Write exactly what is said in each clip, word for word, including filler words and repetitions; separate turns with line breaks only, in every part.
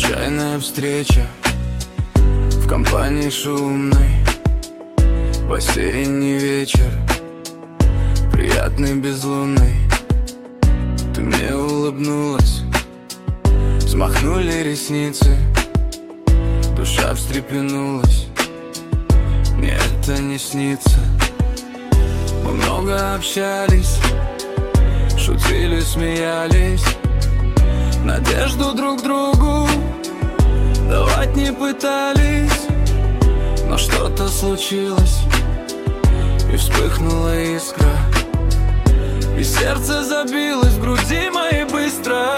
Случайная встреча в компании шумной, в осенний вечер, приятный безлунный. Ты мне улыбнулась, взмахнули ресницы, душа встрепенулась. Мне это не снится. Мы много общались, шутили, смеялись, надежду друг другу давать не пытались. Но что-то случилось, и вспыхнула искра, и сердце забилось в груди моей быстро.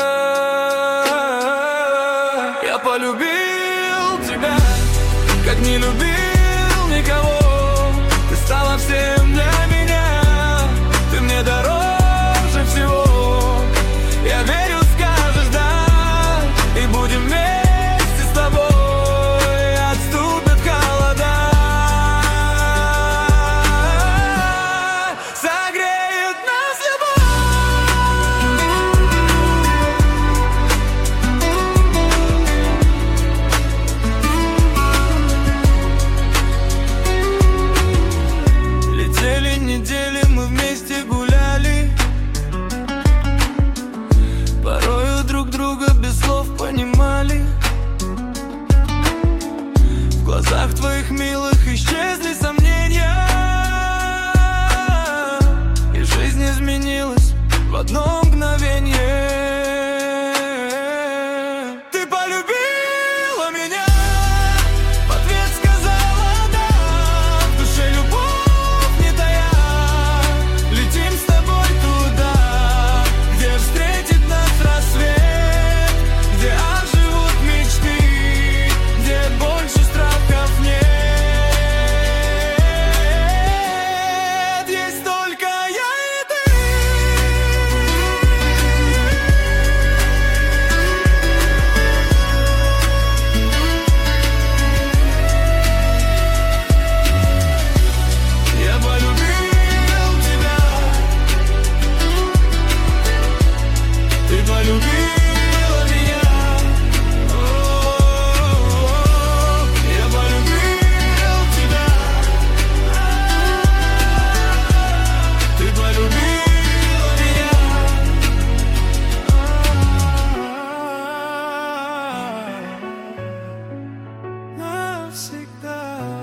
Я полюбил тебя, как не любил никого. Ты стала всем для меня, ты мне дороже всего. Я верю, скажешь да, и будем вместе с тобой. Отступят холода, согреет нас любовь. Летели недели, мы вместе гуляли, порою друг друга без слов понимали. В глазах твоих милых исчезли сомнения, и жизнь изменилась в одно мгновение. Ты полюбила меня, в ответ сказала да, в душе любовь не тая. Летим с тобой туда, где встретит нас рассвет, где оживут мечты, где больше страхов нет. Есть только я и ты. Я полюбил тебя, ты полюбила меня. О-о-о. Я полюбил тебя, ты полюбила меня. Навсегда.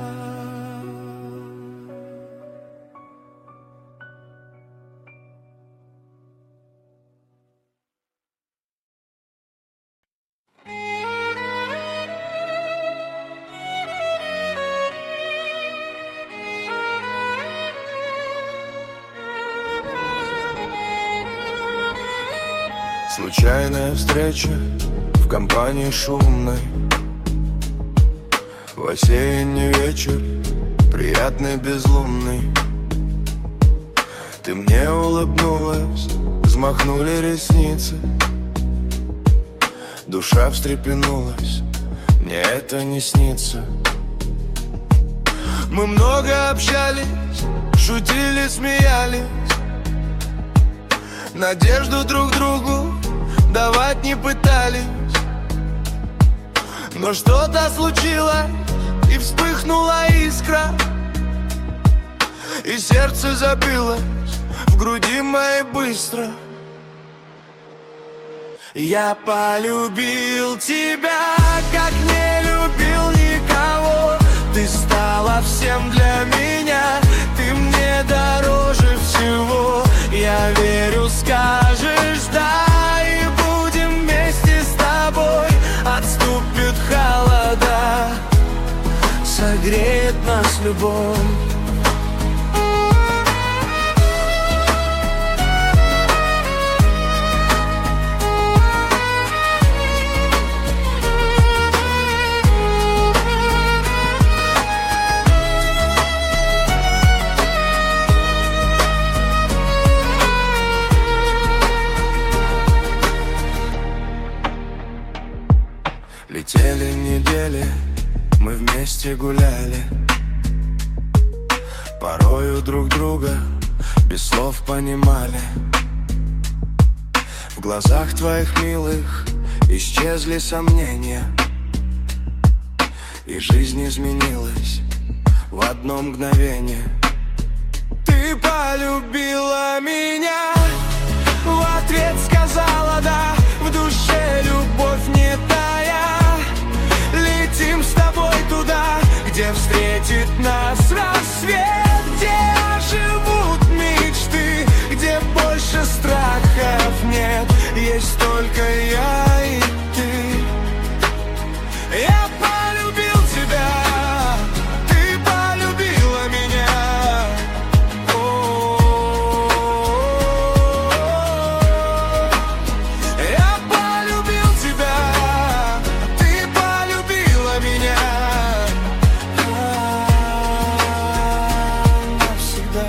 Случайная встреча в компании шумной, в осенний вечер, приятный безлунный. Ты мне улыбнулась, взмахнули ресницы, душа встрепенулась, мне это не снится. Мы много общались, шутили, смеялись, надежду друг другу давать не пытались. Но что-то случилось, и вспыхнула искра, и сердце забилось в груди моей быстро. Я полюбил тебя, как не любил никого. Ты стала всем для меня, ты мне дороже всего. Я верю, скажешь да, и будем вместе с тобой. Отступит холода, согреет нас любовь.
Летели недели, мы вместе гуляли, порою друг друга без слов понимали. В глазах твоих милых
исчезли сомнения, и жизнь изменилась в одно мгновение.
Ты полюбила меня, в ответ сказала да, в душе любовь не тая. Летим с тобой туда, где встретит нас рассвет, где живут мечты, где больше страхов нет. Есть только я и ты. Я полюбил тебя, ты полюбила меня. Я полюбил тебя, ты полюбила меня. Навсегда.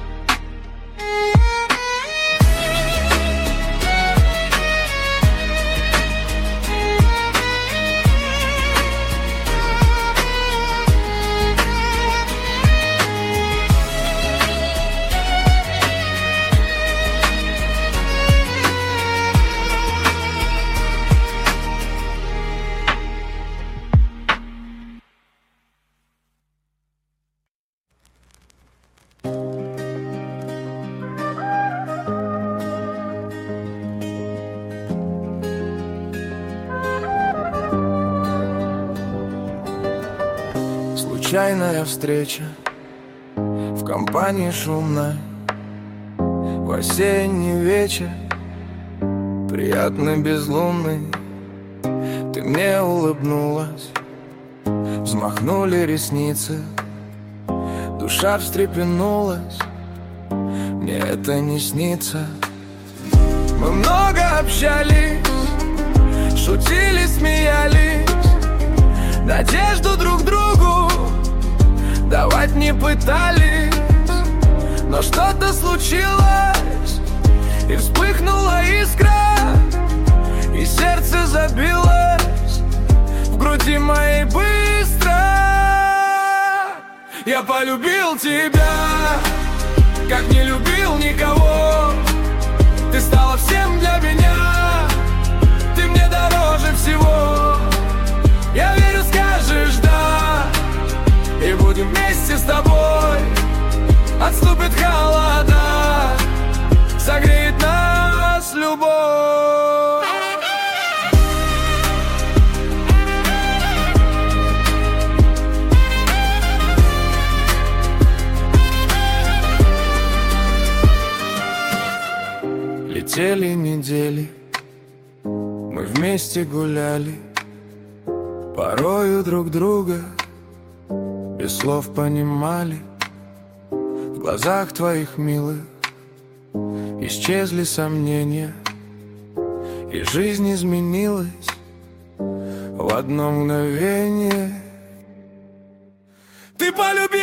Случайная встреча в компании шумной, в осенний вечер, приятный безлунный. Ты мне улыбнулась, взмахнули ресницы, душа встрепенулась, мне это не снится. Мы много общались, шутили, смеялись, надежду друг другу давать не пытались. Но что-то случилось, и вспыхнула искра, и сердце забилось в груди моей быстро. Я полюбил тебя, как не любил никого. Ты стала всем для меня, ты мне дороже всего. Я верю, скажешь да, и будем вместе с тобой. Отступит холода, согреет нас любовь. Летели недели, мы вместе гуляли, порою друг друга без слов понимали. В глазах твоих милых исчезли сомнения, и жизнь изменилась в одно мгновение. Ты полюбил